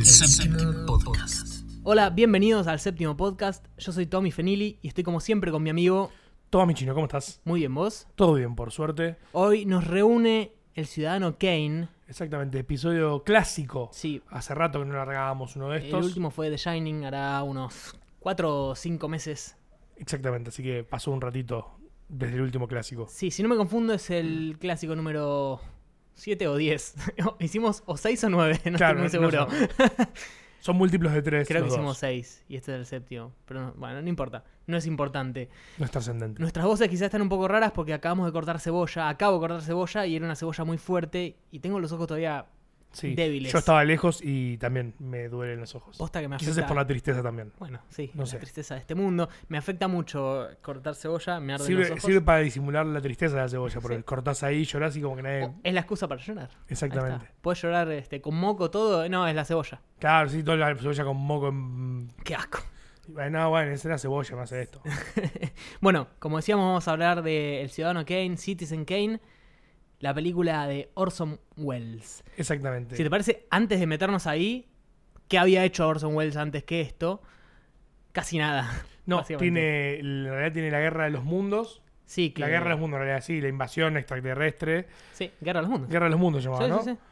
El Séptimo Podcast. Hola, bienvenidos al Séptimo Podcast. Yo soy Tommy Fenili y estoy como siempre con mi amigo... Tommy Chino, ¿cómo estás? Muy bien, ¿vos? Todo bien, por suerte. Hoy nos reúne el ciudadano Kane. Exactamente, episodio clásico. Sí. Hace rato que no largábamos uno de estos. El último fue The Shining, hará unos 4 o 5 meses. Exactamente, así que pasó un ratito desde el último clásico. Sí, si no me confundo es el clásico número 7 o 10. Hicimos o 6 o 9, no Claro, estoy muy seguro. Son múltiplos de 3. Creo que hicimos 6 y este es el séptimo. Pero no, bueno, no importa, no es importante. No es trascendente. Nuestras voces quizás están un poco raras porque acabo de cortar cebolla y era una cebolla muy fuerte y tengo los ojos todavía Sí, débiles. yo estaba lejos y también me duelen los ojos. Posta que me Quizás afecta. es por la tristeza también. Bueno, sí, No la sé. tristeza de este mundo. Me afecta mucho cortar cebolla, me arden los ojos. Sirve para disimular la tristeza de la cebolla, porque Sí. cortás ahí, llorás y como que nadie... Es la excusa para llorar. Exactamente. Ahí está. Puedes llorar con moco, todo. No, es la cebolla. Claro, sí, toda la cebolla con moco. Qué asco. Bueno, es la cebolla, me hace esto. Bueno, como decíamos, vamos a hablar de El Ciudadano Kane, Citizen Kane, la película de Orson Welles. Exactamente. Si te parece, antes de meternos ahí, ¿qué había hecho Orson Welles antes que esto? Casi nada. No, básicamente. en realidad tiene la Guerra de los Mundos. Sí, La Guerra de los Mundos, en realidad, sí, la invasión extraterrestre. Sí, Guerra de los Mundos. Guerra de los Mundos se llamaba, Sí, ¿no? sí, sí.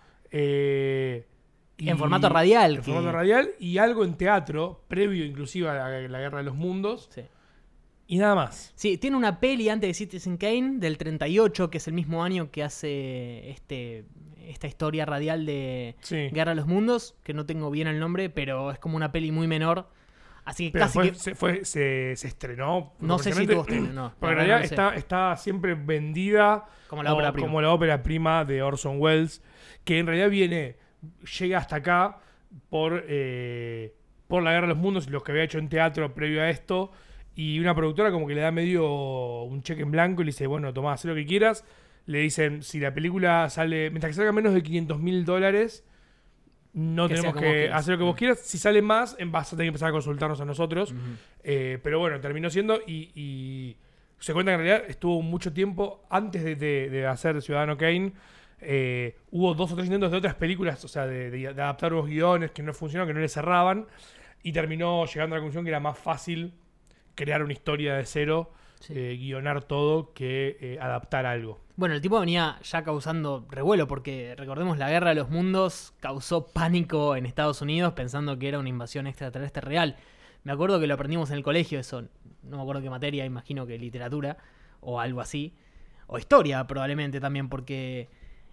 Y- En formato radial. En formato radial y algo en teatro, previo inclusive a la Guerra de los Mundos. Sí. Y nada más. Sí, tiene una peli antes de Citizen Kane del 38, que es el mismo año que hace esta historia radial de Sí. Guerra de los Mundos, que no tengo bien el nombre, pero es como una peli muy menor. Así que Pero casi que... se estrenó. No sé si comercialmente, tuvo estreno, no. Porque en La verdad realidad no lo sé. está siempre vendida Como la ópera prima. como la ópera prima de Orson Welles, que en realidad llega hasta acá por la Guerra de los Mundos y los que había hecho en teatro previo a esto. Y una productora como que le da medio un cheque en blanco y le dice, bueno, tomá, haz lo que quieras. Le dicen, si la película sale, mientras que salga menos de $500,000, no Que sea tenemos como vos que quieras. hacer lo que vos quieras. Si sale más, vas a tener que empezar a consultarnos a nosotros. Ujú. Pero bueno, terminó siendo y se cuenta que en realidad estuvo mucho tiempo antes de hacer Ciudadano Kane. Hubo 2 o 3 intentos de otras películas, o sea, de adaptar los guiones que no funcionaron, que no le cerraban. Y terminó llegando a la conclusión que era más fácil crear una historia de cero, Sí. guionar todo, que adaptar algo. Bueno, el tipo venía ya causando revuelo porque, recordemos, la Guerra de los Mundos causó pánico en Estados Unidos pensando que era una invasión extraterrestre real. Me acuerdo que lo aprendimos en el colegio, eso, no me acuerdo qué materia, imagino que literatura o algo así. O historia probablemente también, porque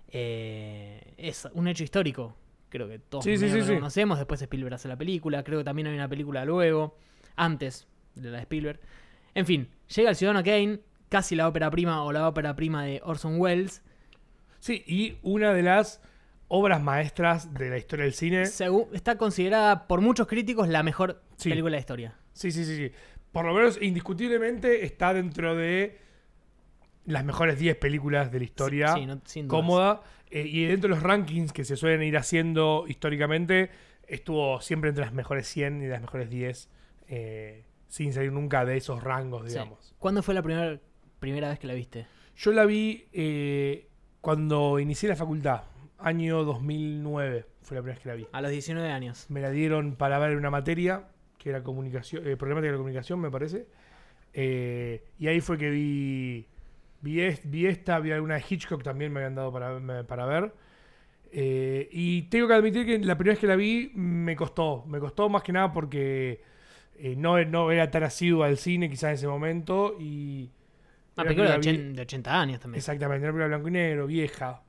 es un hecho histórico. Creo que todos Sí, medio que lo sí. conocemos. Después Spielberg hace la película. Creo que también hay una película luego, antes de la de Spielberg. En fin, llega el Ciudadano Kane, casi la ópera prima o la ópera prima de Orson Welles. Sí, y una de las obras maestras de la historia del cine. Está considerada por muchos críticos la mejor Sí. película de la historia. Sí. Por lo menos, indiscutiblemente, está dentro de las mejores 10 películas de la historia. Sí, no, sin dudas. Cómoda. Y dentro de los rankings que se suelen ir haciendo históricamente, estuvo siempre entre las mejores 100 y las mejores 10. Sin salir nunca de esos rangos, Sí. digamos. ¿Cuándo fue la primera vez que la viste? Yo la vi cuando inicié la facultad. Año 2009 fue la primera vez que la vi. A los 19 años. Me la dieron para ver una materia que era comunicación, problemática de la comunicación, me parece. Y ahí fue que vi alguna de Hitchcock también me habían dado para ver. Y tengo que admitir que la primera vez que la vi me costó más que nada porque no era tan asiduo al cine quizás en ese momento. Y Una era película que la vi- de 80 años también. Exactamente, una película blanco y negro, vieja.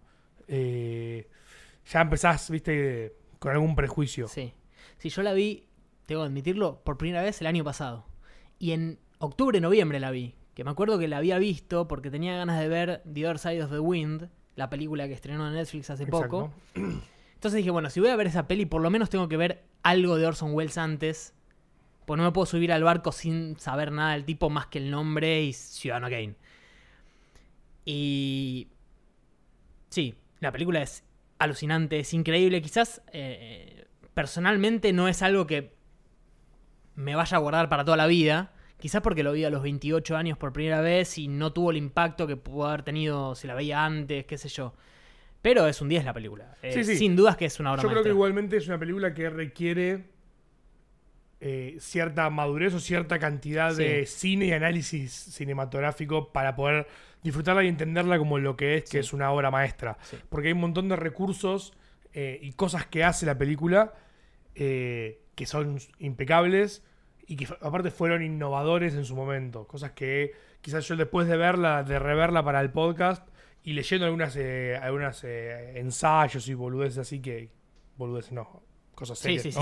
Ya empezás, viste, con algún prejuicio. Sí. Sí, yo la vi, tengo que admitirlo, por primera vez el año pasado. Y en octubre, noviembre la vi. Que me acuerdo que la había visto porque tenía ganas de ver The Other Side of the Wind, la película que estrenó en Netflix hace poco. Exacto. Entonces dije, bueno, si voy a ver esa peli, por lo menos tengo que ver algo de Orson Welles antes. Pues no me puedo subir al barco sin saber nada del tipo más que el nombre y Ciudadano Kane. Y sí, la película es alucinante, es increíble. Quizás personalmente no es algo que me vaya a guardar para toda la vida. Quizás porque lo vi a los 28 años por primera vez y no tuvo el impacto que pudo haber tenido si la veía antes, qué sé yo. Pero es un 10 la película. Sí. Sin dudas que es una obra Yo creo que maestra. igualmente es una película que requiere cierta madurez o cierta cantidad de cine y análisis cinematográfico para poder disfrutarla y entenderla como lo que es, que es una obra maestra. Sí. Porque hay un montón de recursos y cosas que hace la película que son impecables y que aparte fueron innovadores en su momento. Cosas que quizás yo después de verla, de reverla para el podcast y leyendo algunas ensayos y boludeces así que... Boludeces no, cosas serias, Sí. ¿no?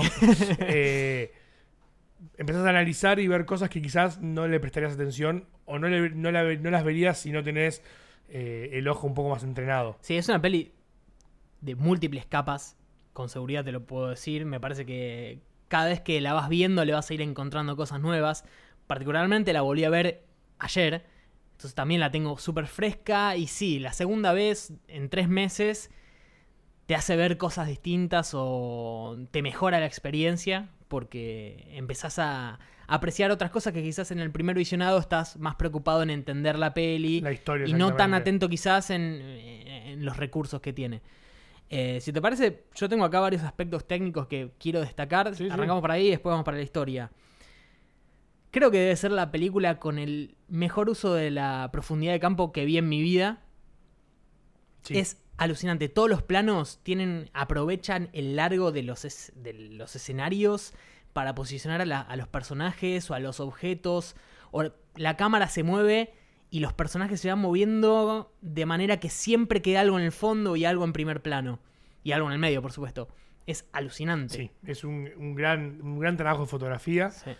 Empezás a analizar y ver cosas que quizás no le prestarías atención o no las verías si no tenés el ojo un poco más entrenado. Sí, es una peli de múltiples capas, con seguridad te lo puedo decir. Me parece que cada vez que la vas viendo le vas a ir encontrando cosas nuevas. Particularmente la volví a ver ayer, entonces también la tengo súper fresca. Y sí, la segunda vez en 3 meses te hace ver cosas distintas o te mejora la experiencia porque empezás a apreciar otras cosas que quizás en el primer visionado estás más preocupado en entender la peli La historia, y no tan exactamente. atento quizás en los recursos que tiene. Si te parece, yo tengo acá varios aspectos técnicos que quiero destacar. Sí. Arrancamos por ahí y después vamos para la historia. Creo que debe ser la película con el mejor uso de la profundidad de campo que vi en mi vida. Sí. Es alucinante. Todos los planos aprovechan el largo de los escenarios para posicionar a los personajes o a los objetos. O la cámara se mueve y los personajes se van moviendo de manera que siempre queda algo en el fondo y algo en primer plano. Y algo en el medio, por supuesto. Es alucinante. Sí, es un gran trabajo de fotografía. Sí.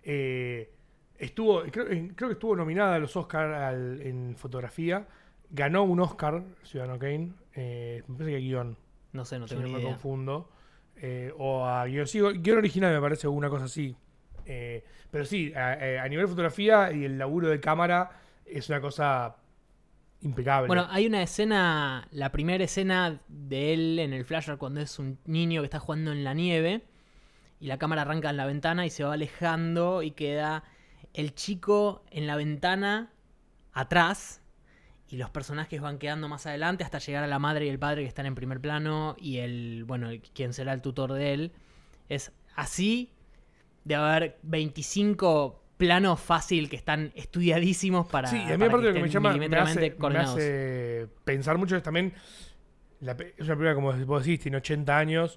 Creo que estuvo nominada a los Oscars en fotografía. Ganó un Oscar, Ciudadano Kane. Me parece que guión, No sé, no si tengo no ni me idea. confundo. O a guión. Sí, guión original me parece una cosa así. Pero sí, a nivel de fotografía y el laburo de cámara es una cosa impecable. Bueno, hay una escena, la primera escena de él en el flashback cuando es un niño que está jugando en la nieve y la cámara arranca en la ventana y se va alejando y queda el chico en la ventana atrás y los personajes van quedando más adelante hasta llegar a la madre y el padre que están en primer plano y quien será el tutor de él. Es así de haber 25 planos fácil que están estudiadísimos para sí, y a mí para aparte que lo que me estén llama, me milimétricamente coordinados. hace pensar mucho es también, es una película como vos decís, tiene 80 años.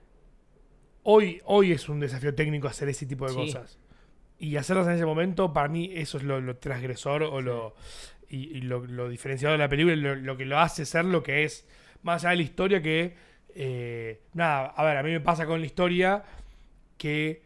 Hoy es un desafío técnico hacer ese tipo de Sí. cosas. Y hacerlas en ese momento, para mí, eso es lo transgresor o lo diferenciado de la película, lo que lo hace ser lo que es. Más allá de la historia que... a ver, a mí me pasa con la historia que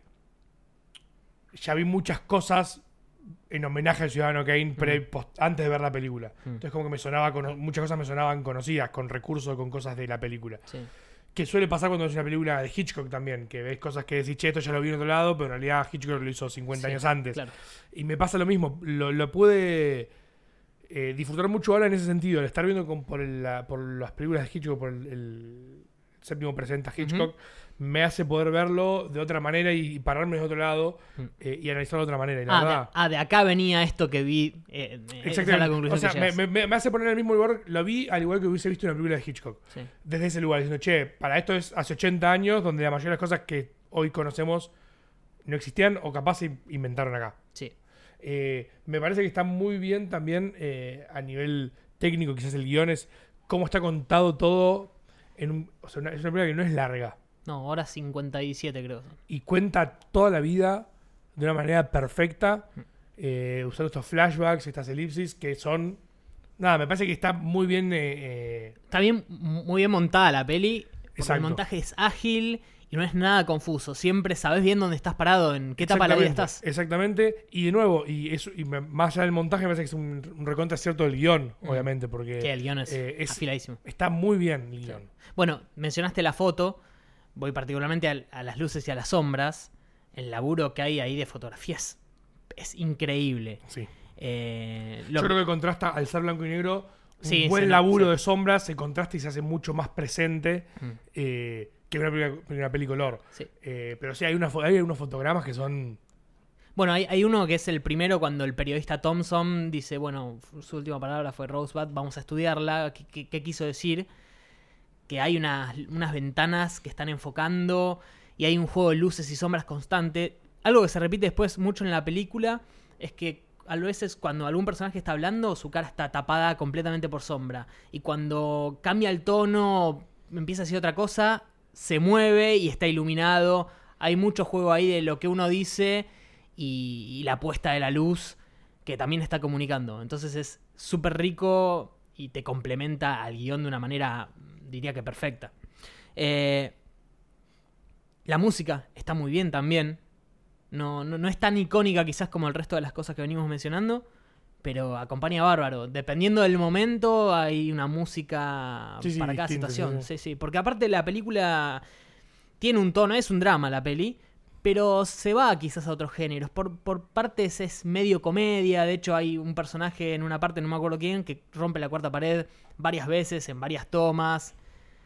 ya vi muchas cosas en homenaje al Ciudadano Kane antes de ver la película. Entonces como que muchas cosas me sonaban conocidas, con recursos, con cosas de la película. Sí. Que suele pasar cuando es una película de Hitchcock también, que ves cosas que decís, che, esto ya lo vi en otro lado, pero en realidad Hitchcock lo hizo 50 Sí, años antes. claro. Y me pasa lo mismo, lo pude disfrutar mucho ahora en ese sentido, al estar viendo por las películas de Hitchcock, por el séptimo presenta Hitchcock, me hace poder verlo de otra manera y pararme de otro lado y analizarlo de otra manera. Y la verdad, De acá venía esto que vi. Esa es la conclusión o sea, que llegas. me hace poner en el mismo lugar, lo vi al igual que hubiese visto una película de Hitchcock. Sí. Desde ese lugar, diciendo, che, para esto es hace 80 años, donde la mayoría de las cosas que hoy conocemos no existían o capaz se inventaron acá. Sí. Me parece que está muy bien también a nivel técnico, quizás el guión es cómo está contado todo. Es una película que no es larga No, hora 57 creo. y cuenta toda la vida de una manera perfecta, usando estos flashbacks, estas elipsis que son... Nada, me parece que está muy bien... Está muy bien montada la peli. Porque Exacto. el montaje es ágil y no es nada confuso. Siempre sabes bien dónde estás parado, en qué etapa de la vida estás. Exactamente. Y de nuevo, más allá del montaje, me parece que es un recontra cierto del guión, obviamente, porque Que el guión es afiladísimo. está muy bien el guión. Bueno, mencionaste la foto. Voy particularmente a las luces y a las sombras. El laburo que hay ahí de fotografías es increíble. Sí. Lo- Yo creo que contrasta, al ser blanco y negro, un Sí, buen se laburo sí. de sombras, se contrasta y se hace mucho más presente que una peli color. Sí. Pero sí, hay unos fotogramas que son... Bueno, hay uno que es el primero cuando el periodista Thompson dice, bueno, su última palabra fue Rosebud, vamos a estudiarla, qué quiso decir. que hay unas ventanas que están enfocando y hay un juego de luces y sombras constante. Algo que se repite después mucho en la película es que a veces cuando algún personaje está hablando, su cara está tapada completamente por sombra. Y cuando cambia el tono, empieza a decir otra cosa, se mueve y está iluminado. Hay mucho juego ahí de lo que uno dice y la puesta de la luz que también está comunicando. Entonces es súper rico y te complementa al guión de una manera, diría que perfecta. La música está muy bien también. No es tan icónica quizás como el resto de las cosas que venimos mencionando, pero acompaña bárbaro. Dependiendo del momento hay una música para cada situación. Sí. Porque aparte la película tiene un tono, es un drama la peli, pero se va quizás a otros géneros. Por partes es medio comedia. De hecho hay un personaje en una parte, no me acuerdo quién, que rompe la cuarta pared varias veces en varias tomas.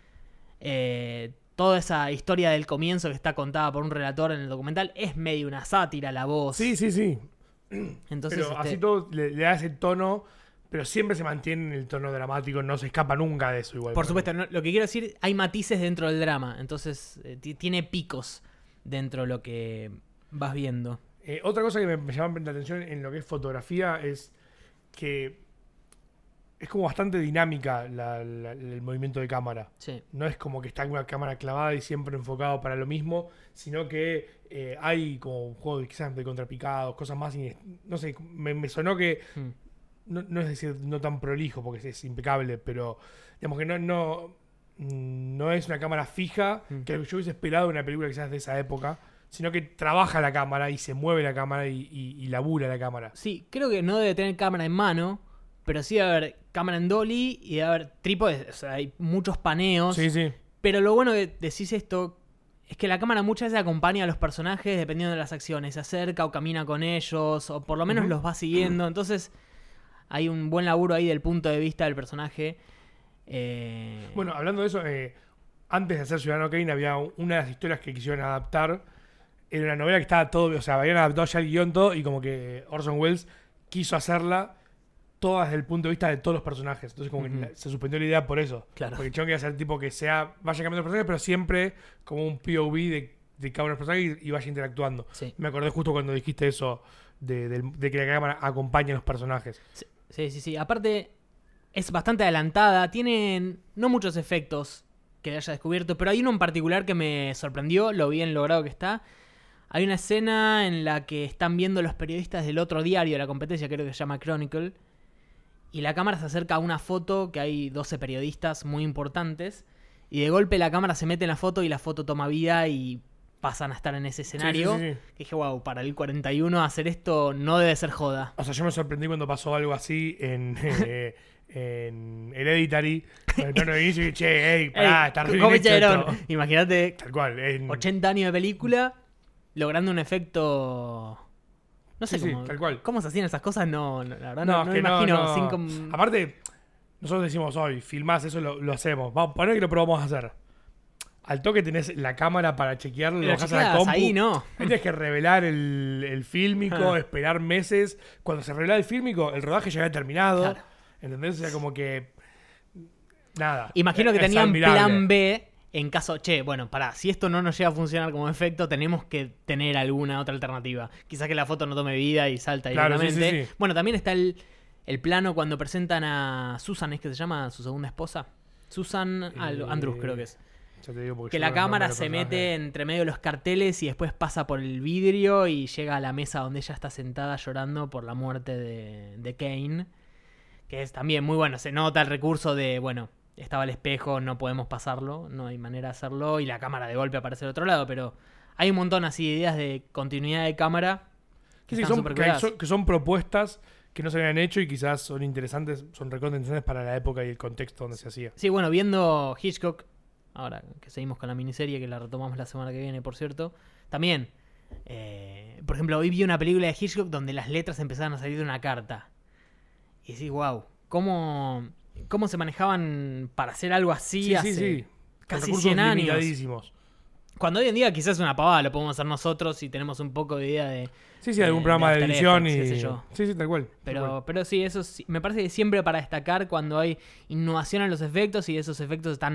Toda esa historia del comienzo que está contada por un relator en el documental es medio una sátira, la voz. Sí. Entonces, pero así todo le da ese tono, pero siempre se mantiene en el tono dramático, no se escapa nunca de eso igual. Por supuesto, lo que quiero decir, hay matices dentro del drama, entonces tiene picos dentro de lo que vas viendo. Otra cosa que me llama la atención en lo que es fotografía es que es como bastante dinámica el movimiento de cámara. Sí. No es como que está una cámara clavada y siempre enfocado para lo mismo, sino que hay como un juego quizás de contrapicados, cosas más. No sé, me sonó que no es decir no tan prolijo porque es impecable, pero digamos que no es una cámara fija que yo hubiese esperado en una película quizás de esa época, sino que trabaja la cámara y se mueve la cámara y labura la cámara. Sí, creo que no debe tener cámara en mano, pero sí debe haber cámara en dolly y debe haber trípodes, o sea, hay muchos paneos. Sí. Pero lo bueno que decís esto es que la cámara muchas veces acompaña a los personajes dependiendo de las acciones, se acerca o camina con ellos, o por lo menos los va siguiendo. Entonces hay un buen laburo ahí del punto de vista del personaje. Bueno, hablando de eso, antes de hacer Ciudadano Kane había una de las historias que quisieron adaptar. Era una novela que estaba todo, o sea, habían adaptado ya el guión todo y como que Orson Welles quiso hacerla todas desde el punto de vista de todos los personajes. Entonces como que se suspendió la idea por eso. Claro. Porque el chabón quería hacer tipo que vaya cambiando los personajes, pero siempre como un POV de cada uno de los personajes y vaya interactuando. Sí. Me acordé justo cuando dijiste eso de que la cámara acompaña a los personajes. Sí. Aparte, es bastante adelantada. Tiene no muchos efectos que haya descubierto, pero hay uno en particular que me sorprendió, lo bien logrado que está. Hay una escena en la que están viendo los periodistas del otro diario de la competencia, creo que se llama Chronicle, y la cámara se acerca a una foto que hay 12 periodistas muy importantes, y de golpe la cámara se mete en la foto y la foto toma vida y pasan a estar en ese escenario. Sí. Que dije, wow, para el 41 hacer esto no debe ser joda. O sea, yo me sorprendí cuando pasó algo así en Hereditary. Cuando y dije, che, pará, está re bien hecho esto. Imagínate, Tal cual. 80 años de película logrando un efecto. No sé Sí, tal cual. cómo se hacían esas cosas. No, la verdad No, no es que me imagino. no. Aparte, nosotros decimos hoy, filmás, eso lo hacemos. Vamos a poner que lo probamos a hacer. Al toque tenés la cámara para chequearlo, lo bajás a la compu. Ahí no. Ahí tenés que revelar el fílmico, esperar meses. Cuando se revela el fílmico, el rodaje ya había terminado. Claro. ¿Entendés? O sea, como que. Nada. Imagino que Es tenían admirable. plan B en caso, bueno, pará, si esto no nos llega a funcionar como efecto, tenemos que tener alguna otra alternativa. Quizás que la foto no tome vida y salta Claro, directamente. sí. Bueno, también está el plano cuando presentan a Susan, ¿es que se llama su segunda esposa? Susan Andrews, creo que es. Ya te digo porque Que yo la no cámara me se acuerdo mete entre medio de los carteles y después pasa por el vidrio y llega a la mesa donde ella está sentada llorando por la muerte de Kane. Que es también muy bueno. Se nota el recurso de, bueno, estaba el espejo, no podemos pasarlo, no hay manera de hacerlo, y la cámara de golpe aparece del otro lado, pero hay un montón así de ideas de continuidad de cámara que Sí, están son, súper que, cuidadas. que son propuestas que no se habían hecho y quizás son interesantes, son recontra interesantes para la época y el contexto donde se hacía. Sí, bueno, viendo Hitchcock, ahora que seguimos con la miniserie, que la retomamos la semana que viene, por cierto, también, por ejemplo, hoy vi una película de Hitchcock donde las letras empezaban a salir de una carta. Y decís, wow, ¿cómo se manejaban para hacer algo así hace casi Con recursos 100 años? limitadísimos. Cuando hoy en día quizás es una pavada, lo podemos hacer nosotros y tenemos un poco de idea de... Sí, algún programa de After edición Effects, y... qué sé yo. Sí, tal cual. Pero sí, eso sí, me parece que siempre para destacar cuando hay innovación en los efectos y esos efectos están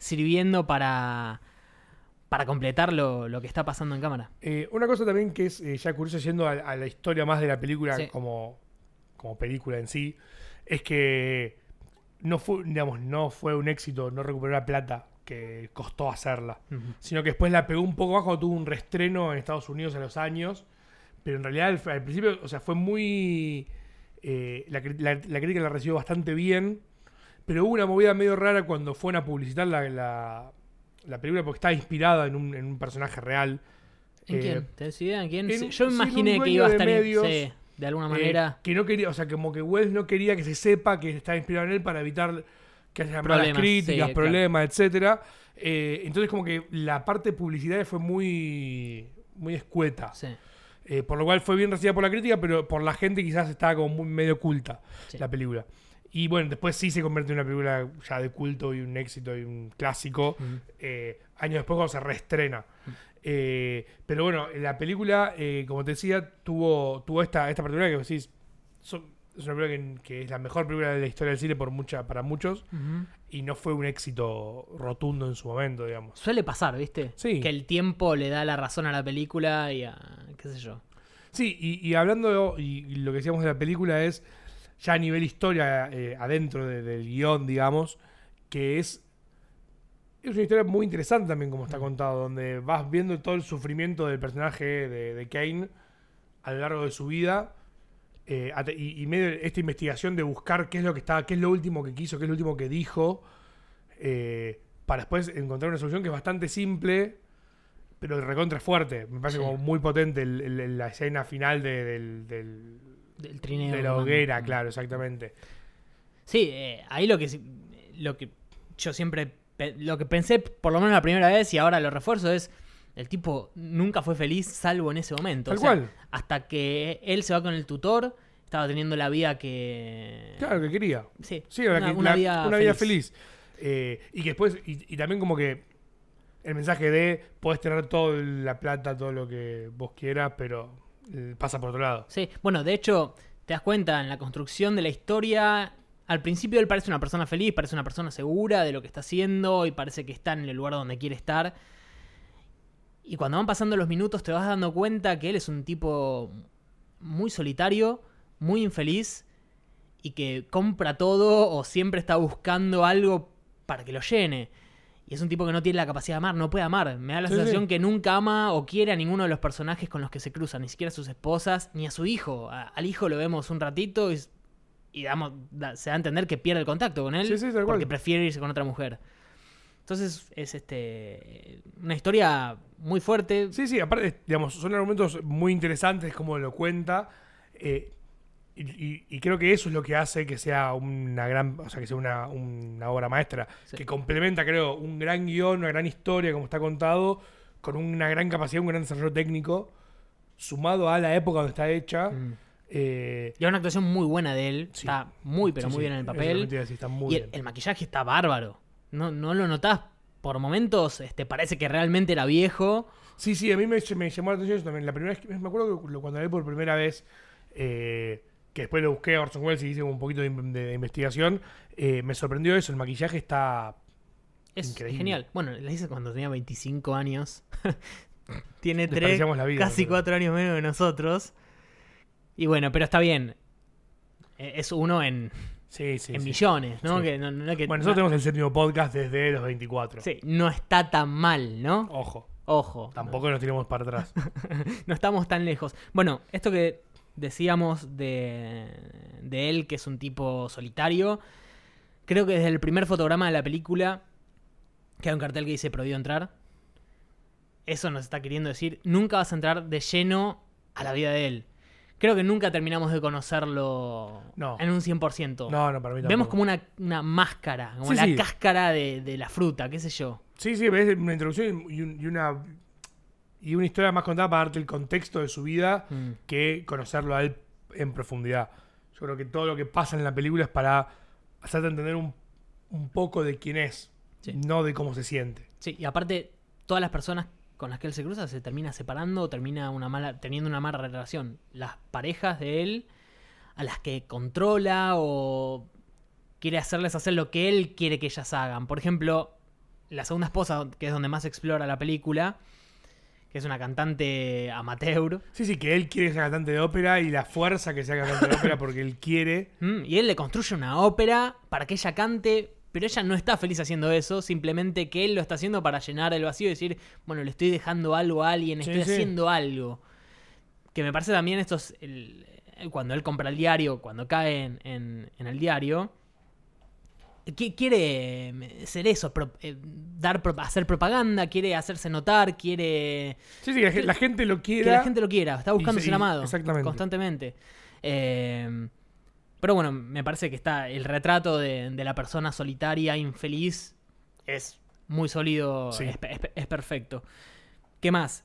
sirviendo para completar lo que está pasando en cámara. Una cosa también que es ya curioso yendo a la historia más de la película Sí. como película en sí, es que no fue un éxito, no recuperó la plata que costó hacerla, sino que después la pegó un poco más cuando tuvo un reestreno en Estados Unidos a los años, pero en realidad al principio, o sea, fue muy... la crítica la recibió bastante bien, pero hubo una movida medio rara cuando fueron a publicitar la película porque estaba inspirada en un personaje real. ¿En quién? ¿Te das idea en quién? en un- Yo sí, imaginé en un que iba a dueño de estar medios, sí, de alguna manera. Que no quería, o sea, como que Wells no quería que se sepa que estaba inspirado en él para evitar que haya malas Problemas, críticas, sí, problemas, etcétera. Entonces como que la parte publicitaria fue muy escueta. Sí, Por lo cual fue bien recibida por la crítica, pero por la gente quizás estaba como muy medio oculta sí. la película. Y bueno, después sí se convierte en una película ya de culto y un éxito y un clásico. Años después cuando se reestrena. Pero bueno, la película, como te decía, tuvo esta particularidad que vos decís, es una película que es la mejor película de la historia del cine para muchos. Ujú. Y no fue un éxito rotundo en su momento, digamos. Suele pasar, ¿viste? Sí. Que el tiempo le da la razón a la película y a... qué sé yo. Sí, y hablando, y lo que decíamos de la película es, ya a nivel historia, adentro del guión, digamos, que es una historia muy interesante también como está contado, donde vas viendo todo el sufrimiento del personaje de Kane a lo largo de su vida, y medio esta investigación de buscar qué es lo último que quiso, qué es lo último que dijo, para después encontrar una solución que es bastante simple, pero recontra fuerte. Me parece Sí. como muy potente la escena final del Del trineo. de la humano. hoguera, claro, exactamente. Sí, ahí lo que yo siempre... Lo que pensé, por lo menos la primera vez, y ahora lo refuerzo, es... El tipo nunca fue feliz salvo en ese momento. Tal O sea, cual. hasta que él se va con el tutor, estaba teniendo la vida que... Claro, que quería. Sí, Sí, una una vida feliz. Y que después, y también como que el mensaje de podés tener toda la plata, todo lo que vos quieras, pero pasa por otro lado. Sí, bueno, de hecho, te das cuenta en la construcción de la historia. Al principio él parece una persona feliz, parece una persona segura de lo que está haciendo y parece que está en el lugar donde quiere estar. Y cuando van pasando los minutos te vas dando cuenta que él es un tipo muy solitario, muy infeliz y que compra todo o siempre está buscando algo para que lo llene. Y es un tipo que no tiene la capacidad de amar, no puede amar. Me da la Sí, sensación sí. que nunca ama o quiere a ninguno de los personajes con los que se cruzan, ni siquiera a sus esposas, ni a su hijo. Al hijo lo vemos un ratito y se da a entender que pierde el contacto con él Sí, sí, tal porque cual. prefiere irse con otra mujer. Entonces es una historia muy fuerte. Sí, aparte, digamos, son argumentos muy interesantes como lo cuenta. Y creo que eso es lo que hace que sea que sea una obra maestra. Sí. Que complementa, creo, un gran guión, una gran historia, como está contado, con una gran capacidad, un gran desarrollo técnico, sumado a la época donde está hecha. Mm. Y Y hay una actuación muy buena de él. Sí. Está muy, pero muy bien en el papel. Está muy Y bien. el maquillaje está bárbaro. No lo notás por momentos. Parece que realmente era viejo. Sí, a mí me llamó la atención eso también. La primera vez me acuerdo que cuando la vi por primera vez, que después lo busqué a Orson Welles y hice un poquito de investigación, me sorprendió eso. El maquillaje está Es increíble. genial. Bueno, la hice cuando tenía 25 años. Tiene Desperdiciamos la vida, casi nosotros. 4 años menos que nosotros. Y bueno, pero está bien. Es uno en Sí. millones, ¿no? Sí. Que no es que, Bueno, nosotros tenemos el séptimo podcast desde los 24. Sí, no está tan mal, ¿no? Ojo, Ojo. tampoco nos tiremos para atrás. No estamos tan lejos. Bueno, esto que decíamos de él, que es un tipo solitario, creo que desde el primer fotograma de la película, que hay un cartel que dice prohibido entrar, eso nos está queriendo decir, nunca vas a entrar de lleno a la vida de él. Creo que nunca terminamos de conocerlo No. en un 100%. No, para mí tampoco. Vemos como una máscara, como Sí, la sí. cáscara de la fruta, qué sé yo. Sí, ves una introducción y una historia más contada para darte el contexto de su vida que conocerlo a él en profundidad. Yo creo que todo lo que pasa en la película es para hacerte entender un poco de quién es, Sí. no de cómo se siente. Sí, y aparte, todas las personas con las que él se cruza se termina separando o termina teniendo una mala relación. Las parejas de él, a las que controla o quiere hacerles hacer lo que él quiere que ellas hagan. Por ejemplo, la segunda esposa, que es donde más explora la película, que es una cantante amateur. Sí, que él quiere ser cantante de ópera y la fuerza que sea cantante de ópera porque él quiere. Y él le construye una ópera para que ella cante, pero ella no está feliz haciendo eso, simplemente que él lo está haciendo para llenar el vacío y decir, bueno, le estoy dejando algo a alguien, estoy haciendo algo. Que me parece también esto es cuando él compra el diario, cuando cae en el diario, quiere ser eso, hacer propaganda, quiere hacerse notar, quiere... Sí, que la gente lo quiera. Que la gente lo quiera, está buscando ser amado. Exactamente. Constantemente. Pero bueno, me parece que está el retrato de la persona solitaria, infeliz, es muy sólido, Sí. es perfecto. ¿Qué más?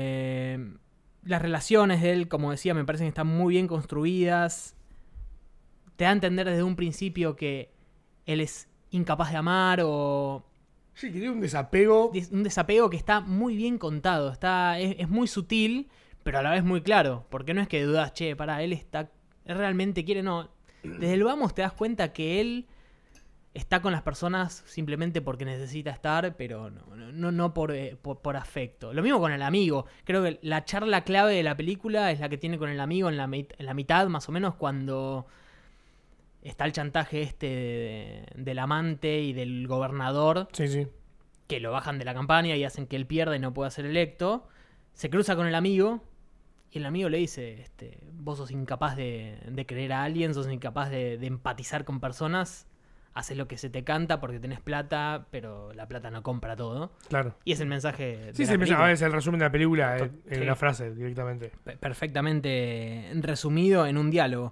Las relaciones de él, como decía, me parecen que están muy bien construidas. Te da a entender desde un principio que él es incapaz de amar o... Sí, que tiene un desapego. Un desapego que está muy bien contado. Es muy sutil, pero a la vez muy claro. Porque no es que dudas, che, él realmente quiere, no. Desde el vamos te das cuenta que él está con las personas simplemente porque necesita estar, pero no por afecto. Lo mismo con el amigo. Creo que la charla clave de la película es la que tiene con el amigo en la mitad, más o menos, cuando está el chantaje del amante y del gobernador, Sí. que lo bajan de la campaña y hacen que él pierda y no pueda ser electo. Se cruza con el amigo y el amigo le dice, vos sos incapaz de creer a alguien, sos incapaz de empatizar con personas, haces lo que se te canta porque tenés plata, pero la plata no compra todo. Claro. Y es el mensaje de Sí, la película. a veces el resumen de la película en Sí. una frase directamente. Perfectamente resumido en un diálogo.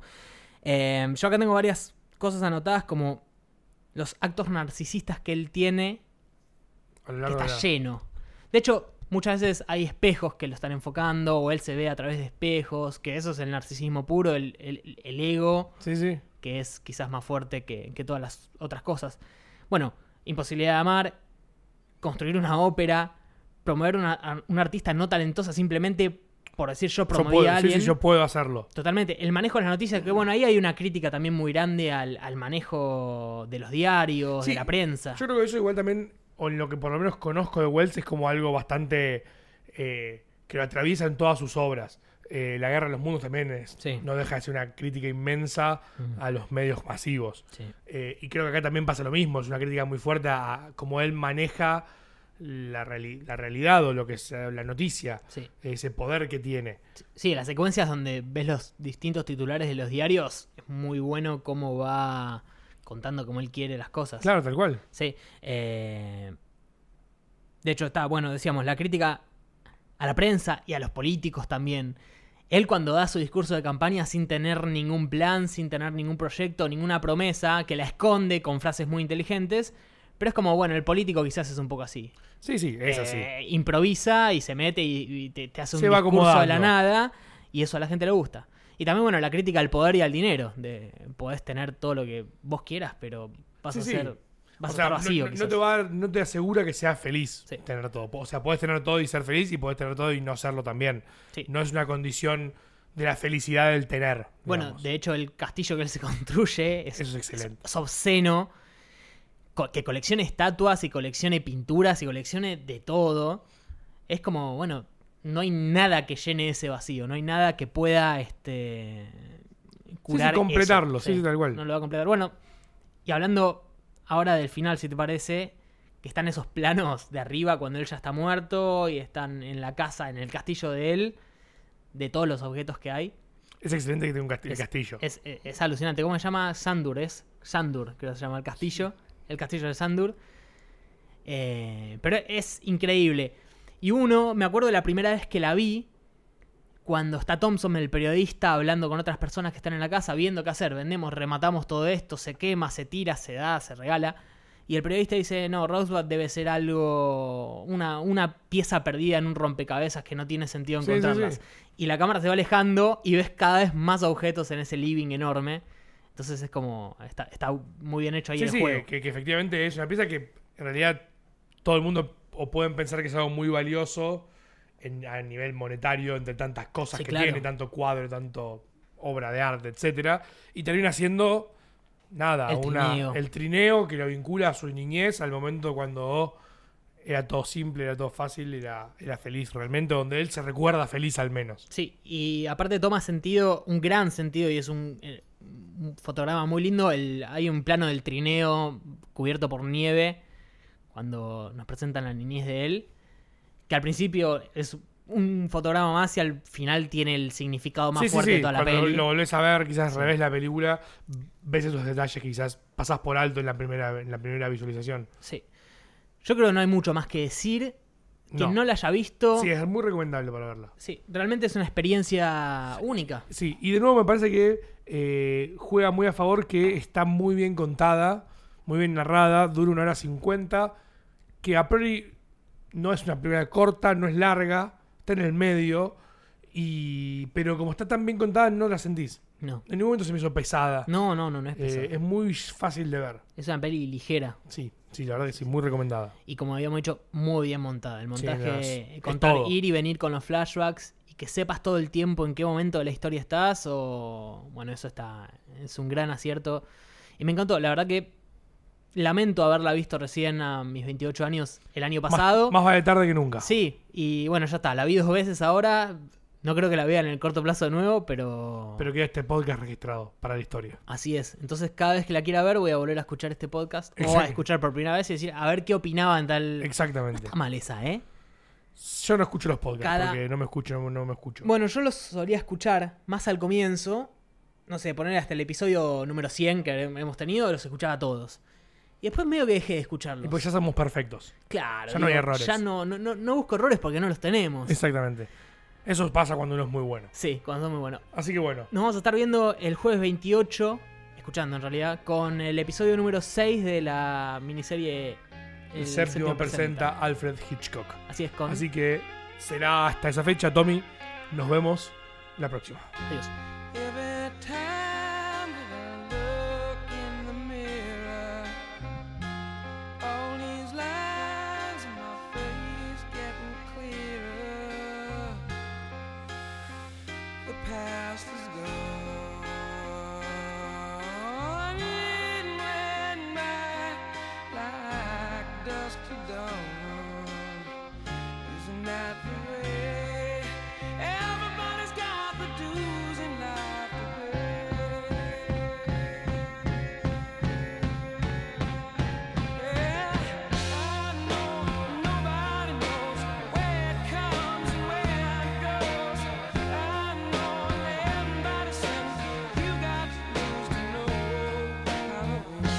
Yo acá tengo varias cosas anotadas, como los actos narcisistas que él tiene, A lo que largo está de la... lleno. De hecho, muchas veces hay espejos que lo están enfocando, o él se ve a través de espejos, que eso es el narcisismo puro, el ego, Sí. que es quizás más fuerte que todas las otras cosas. Bueno, imposibilidad de amar, construir una ópera, promover una artista no talentosa simplemente por decir yo promoví a alguien. Sí, yo puedo hacerlo. Totalmente. El manejo de las noticias, que bueno, ahí hay una crítica también muy grande al manejo de los diarios, Sí, de la prensa. Yo creo que eso igual también, o en lo que por lo menos conozco de Wells, es como algo bastante que lo atraviesa en todas sus obras. La Guerra de los Mundos también Sí. no deja de ser una crítica inmensa a los medios masivos. Sí. Y creo que acá también pasa lo mismo, es una crítica muy fuerte a cómo él maneja la realidad o lo que es la noticia, Sí. ese poder que tiene. Sí, las secuencias donde ves los distintos titulares de los diarios, es muy bueno cómo va contando como él quiere las cosas. Claro, tal cual. Sí. De hecho, está, bueno, decíamos, la crítica a la prensa y a los políticos también. Él cuando da su discurso de campaña sin tener ningún plan, sin tener ningún proyecto, ninguna promesa, que la esconde con frases muy inteligentes, pero es como, bueno, el político quizás es un poco así. Sí, es así. Improvisa y se mete y te hace un Se va discurso de la acomodando. nada, y eso a la gente le gusta. Y también, bueno, la crítica al poder y al dinero, de podés tener todo lo que vos quieras, pero vas a ser... Vas O sea, a estar vacío, no te asegura que seas feliz Sí. tener todo. O sea, podés tener todo y ser feliz y podés tener todo y no serlo también. Sí. No es una condición de la felicidad del tener. Bueno, digamos. de hecho, el castillo que él se construye Eso es excelente. es obsceno. Que coleccione estatuas y coleccione pinturas y coleccione de todo. Es como, bueno, no hay nada que llene ese vacío. No hay nada que pueda curar completarlo, eso. sí, tal cual. No lo va a completar. Bueno, y hablando ahora del final, si te parece, que están esos planos de arriba cuando él ya está muerto y están en la casa, en el castillo de él, de todos los objetos que hay. Es excelente que tenga el castillo. Es alucinante. ¿Cómo se llama? Sandur, creo que se llama el castillo. El castillo de Sandur. Pero es increíble. Y me acuerdo de la primera vez que la vi, cuando está Thompson, el periodista, hablando con otras personas que están en la casa, viendo qué hacer. Vendemos, rematamos todo esto, se quema, se tira, se da, se regala. Y el periodista dice, no, Rosebud debe ser algo, una pieza perdida en un rompecabezas que no tiene sentido encontrarlas. Sí. Y la cámara se va alejando y ves cada vez más objetos en ese living enorme. Entonces es como, está muy bien hecho ahí el juego. Que efectivamente es una pieza que en realidad todo el mundo o pueden pensar que es algo muy valioso a nivel monetario, entre tantas cosas Sí, que claro. tiene, tanto cuadro, tanto obra de arte, etcétera, y termina siendo nada, El trineo. el trineo que lo vincula a su niñez, al momento cuando era todo simple, era todo fácil, era feliz realmente, donde él se recuerda feliz al menos. Sí, y aparte toma sentido, un gran sentido, y es un fotograma muy lindo. Hay un plano del trineo cubierto por nieve cuando nos presentan la niñez de él, que al principio es un fotograma más y al final tiene el significado más fuerte de toda la cuando peli. lo volvés a ver, quizás revés la película, ves esos detalles que quizás pasás por alto en la primera visualización. Sí. Yo creo que no hay mucho más que decir. Quien no la haya visto... Sí, es muy recomendable para verla. Sí, realmente es una experiencia única. Sí, y de nuevo me parece que juega muy a favor, que está muy bien contada, muy bien narrada, dura 1 hora 50, que a priori no es una película corta, no es larga, está en el medio, pero como está tan bien contada no la sentís. No. En ningún momento se me hizo pesada. No es pesado. Es muy fácil de ver. Es una peli ligera. Sí, la verdad que sí, muy recomendada. Y como habíamos dicho, muy bien montada. El montaje, es contar, todo. ir y venir con los flashbacks y que sepas todo el tiempo en qué momento de la historia estás. Bueno, eso es un gran acierto. Y me encantó. La verdad que lamento haberla visto recién a mis 28 años el año pasado. Más vale tarde que nunca. Sí, y bueno, ya está. La vi 2 veces ahora. No creo que la vea en el corto plazo de nuevo, pero... Pero queda este podcast registrado para la historia. Así es. Entonces, cada vez que la quiera ver, voy a volver a escuchar este podcast. O a Exacto. escuchar por primera vez y decir, a ver qué opinaba en tal... Exactamente. Está mal esa, ¿eh? Yo no escucho los podcasts Cada- porque no me escucho. Bueno, yo los solía escuchar más al comienzo. No sé, poner hasta el episodio número 100 que hemos tenido, los escuchaba todos. Y después medio que dejé de escucharlos. Y pues ya somos perfectos. Claro. ya no hay errores. Ya no busco errores porque no los tenemos. Exactamente. Eso pasa cuando uno es muy bueno. Sí, cuando son muy buenos. Así que bueno. Nos vamos a estar viendo el jueves 28, escuchando en realidad, con el episodio número 6 de la miniserie El séptimo presenta Alfred Hitchcock. Así es, con... Así que será hasta esa fecha, Tommy. Nos vemos la próxima. Adiós. Every time that I look in the mirror, all these lines in my face getting clearer. The past is gone. It went by like dusk to dawn. Isn't that the way? Everybody's got the dues in life to pay. Yeah, I know nobody knows where it comes and where it goes. I know everybody says you got to lose to know how it goes.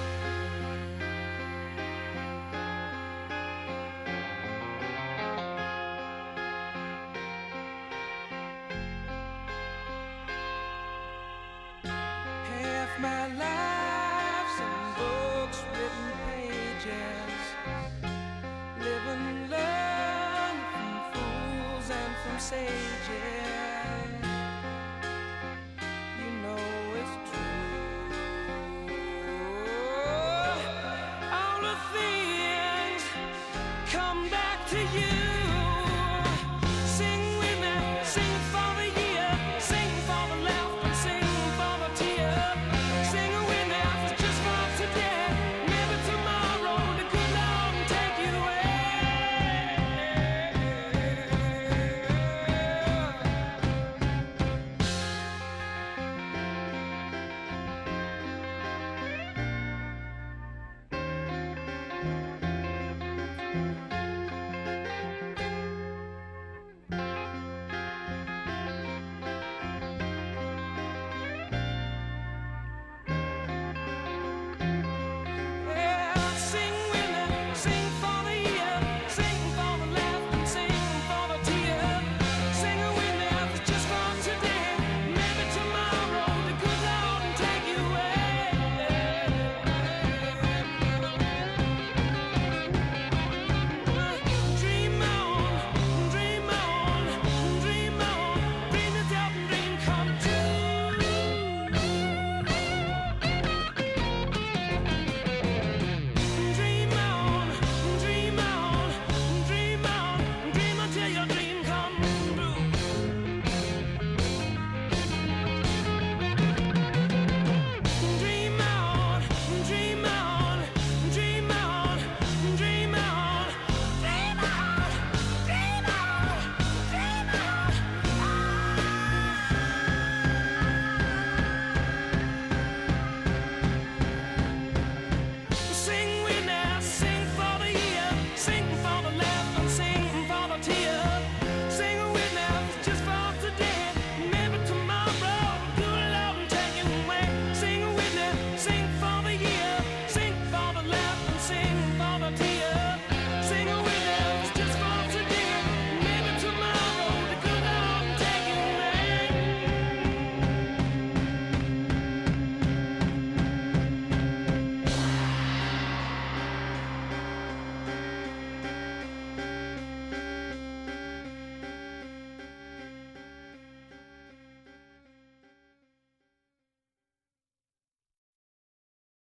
Half my life's in books, written pages, living learn from fools and from sages.